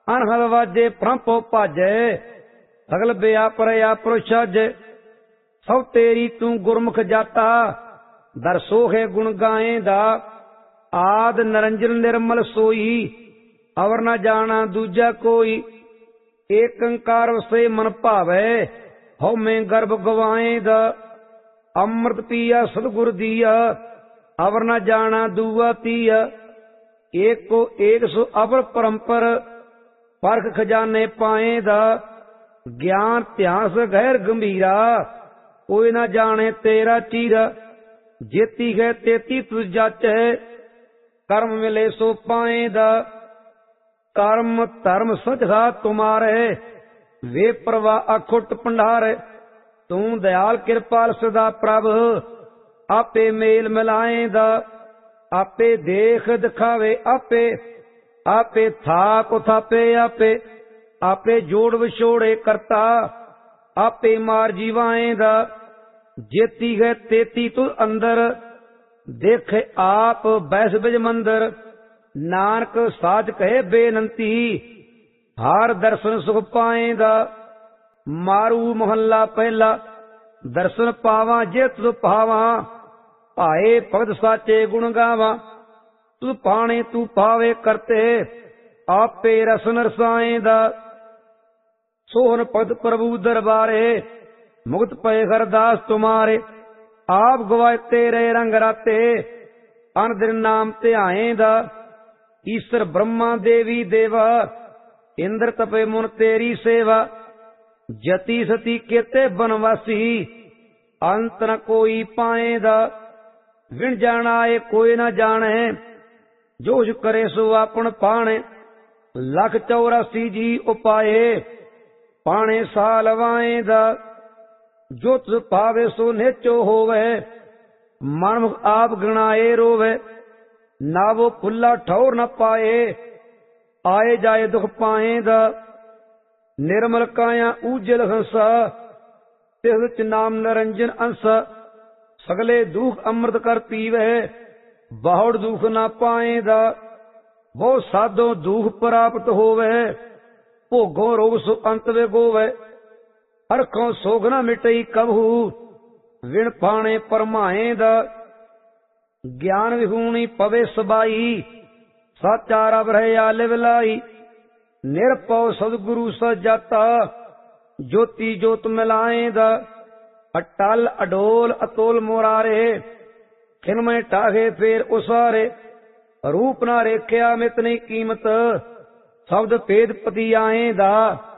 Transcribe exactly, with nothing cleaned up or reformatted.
ਅਣਹਦ ਵਾਜੇ ਪ੍ਰੰਪੋ ਭਾਜੈ, ਸਗਲ ਬਿਆਪਰ ਆਪਰ ਸਾਜੈ। ਸਭ ਤੇਰੀ ਤੂੰ ਗੁਰਮੁਖ ਜਾਤਾ, ਦਰ ਸੋਹੇ ਗੁਣ ਗਾਏ ਦਾ। ਆਦ ਨਿਰੰਜਨ ਨਿਰਮਲ ਸੋਈ, ਅਵਰ ਨਾ ਜਾਣਾ ਦੂਜਾ ਕੋਈ। ਏਕ ਓੰਕਾਰ ਵਸੇ ਮਨ ਭਾਵੈ, ਹਉਮੈ ਗਰਭ ਗਵਾਏ ਦਾ। ਅੰਮ੍ਰਿਤ ਪੀਆ ਸਤਿਗੁਰ ਦੀਆ, ਅਵਰ ਨਾ ਜਾਣਾ ਦੂਆ ਤੀਆ। ਏਕੋ ਏਕ ਸੋ ਅਵਰ ਪਰੰਪਰ, ਪਰਖ ਖਜ਼ਾਨੇ ਪਾਏ ਦਾ। ਗਿਆਨ ਧਿਆਨ ਸ ਗਹਿਰ ਗੰਭੀਰਾ, ਕੋਈ ਨਾ ਜਾਣੇ ਤੇਰਾ ਚੀਰਾ। ਜੇਤੀ ਹੈ ਤੇਤੀ ਤੁ ਜਾਚੈ, ਕਰਮ ਮਿਲੇ ਸੋ ਪਾਏ ਦਾ। ਕਰਮ ਧਰਮ ਸਚਾ ਤੁਮਾਰੇ, ਵੇ ਪ੍ਰਵਾ ਅਖੁੱਟ ਭੰਡਾਰੇ। ਤੂੰ ਦਿਆਲ ਕਿਰਪਾਲ ਸਦਾ ਪ੍ਰਭ, ਆਪੇ ਮੇਲ ਮਿਲਾਏ ਦਾ। ਆਪੇ ਦੇਖ ਦਿਖਾਵੇ ਆਪੇ, ਆਪੇ ਥਾਕ ਉਥਾਪੇ ਆਪੇ। ਆਪੇ ਜੋੜ ਵਿਛੋੜੇ ਕਰਤਾ, ਆਪੇ ਮਾਰ ਜੀਵਾਏ ਦਾ। ਜੇਤੀ ਹੈ ਤੇਤੀ ਤੁ ਅੰਦਰ, ਦੇਖੇ ਆਪ ਬੈਸ ਬਿਜ ਮੰਦਰ। ਨਾਨਕ ਸਾਚ ਕਹੇ ਬੇਨੰਤੀ, ਹਰ ਦਰਸ਼ਨ ਸੁਖ ਪਾਏ ਦਾ। ਮਾਰੂ ਮਹੱਲਾ ਪਹਿਲਾ, ਦਰਸ਼ਨ ਪਾਵਾਂ ਜੇ ਤੁਧ ਭਾਵਾਂ। ਭਾਏ ਭਗਤ ਸਾਚੇ ਗੁਣ ਗਾਵਾਂ, ਤੁਧ ਪਾਣੇ ਤੂੰ ਪਾਵੇ ਕਰਤੇ। ਆਪੇ ਰਸਨ ਰਸਾਏ ਦਾ। ਸੋਹਨ ਭਗਤ ਪ੍ਰਭੂ ਦਰਬਾਰੇ, ਮੁਕਤ ਪਏ ਹਰਦਾਸ ਤੁਮਾਰੇ। ਆਪ ਗਵਾਏ ਤੇਰੇ ਰੰਗ ਰਾਤੇ, ਅਨ ਦਿਨ ਨਾਮ ਧਿਆਏ ਦਾ। ਈਸ਼ਰ ਬ੍ਰਹਮਾ ਦੇਵੀ ਦੇਵਾ, ਇੰਦਰ ਤਪੇ ਮੁਨ ਤੇਰੀ ਸੇਵਾ। ਜਤੀ ਸਤੀ ਕੇਤੇ ਬਨਵਾਸੀ, ਅੰਤ ਨ ਕੋਈ ਪਾਏ ਦਾ। ਵਿਣ ਜਾਣਾ ਏ ਕੋਈ ਨਾ ਜਾਣੇ, ਜੋਸ਼ ਕਰੇ ਸੋ ਆਪਣ ਪਾਣੇ। ਲੱਖ ਚੌਰਾਸੀ ਜੀ ਉਪਾਏ, ਪਾਣੇ ਸਾਲ ਵਾਏ ਦਾ। ਜੋ ਤੁਧ ਭਾਵੇ ਸੋ ਨੇਚੋ ਹੋਵੇ, ਮਨਮੁਖ ਆਪ ਗਣਾਏ ਰੋਵੇ। ਨਾਵੋ ਫੁੱਲਾ ਠੌਰ ਨ ਪਾਏ, ਆਏ ਜਾਏ ਦੁਖ ਪਾਏ ਦਾ। ਨਿਰਮਲ ਕਾਇਆ ਊਜਲ ਹੰਸਾ, ਤਿਸ ਵਿੱਚ ਨਾਮ ਨਿਰੰਜਨ ਅੰਸਾ। ਸਗਲੇ ਦੁਖ ਅੰਮ੍ਰਿਤ ਕਰ ਪੀਵੇ, ਬਹੁੜ ਦੁਖ ਨਾ ਪਾਏ ਦਾ। ਬਹੁ ਸਾਧੋ ਦੁਖ ਪ੍ਰਾਪਤ ਹੋਵੇ, ਭੋਗੋ ਰੋਗ ਸੋ ਅੰਤ ਵਿਗੋਵੇ। ਹਰਖੋਂ ਸੋਗ ਨਾ ਮਿਟਈ ਕਬਹੂ, ਵਿਣ ਪਾਣੇ ਪਰਮਾਏ ਦਾ। ਗਿਆਨ ਵਿਹੂਣੀ ਪਵੇ ਸਬਾਈ, ਸਾਚਾ ਰਬ ਰਹੇ ਆਲੇ ਵਿਲਾਈ। ਨਿਰਭਉ ਸਤਿਗੁਰੂ ਸਜਾਤਾ, ਜੋਤੀ ਜੋਤ ਮਿਲਾਏ ਦਾ। ਅਟਲ ਅਡੋਲ ਅਤੋਲ ਮੁਰਾਰੇ, ਖਿਨਮੈ ਟਾਹੇ ਫੇਰ ਉਸਾਰੇ। ਰੂਪ ਨਾ ਰੇਖਿਆ ਮਿਤ ਨਹੀਂ ਕੀਮਤ, ਸ਼ਬਦ ਭੇਦ ਪਤੀ ਆਏ ਦਾ।